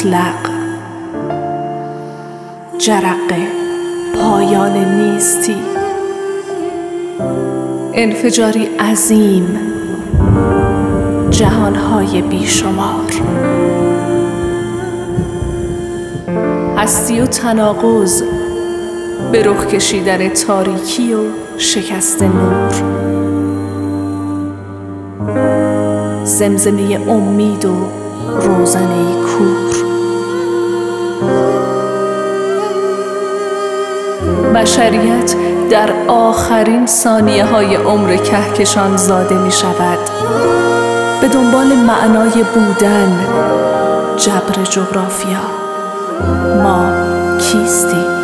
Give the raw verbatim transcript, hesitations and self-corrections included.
مطلق، جرقه پایان نیستی، انفجاری عظیم، جهانهای بیشمار، هستی و تناقض، به رخ کشیدن تاریکی و شکست نور، زمزمه امید و روزنه کور. بشریت در آخرین ثانیه های عمر کهکشان زاده می شود، به دنبال معنای بودن. جبر جغرافیا، ما کیستیم؟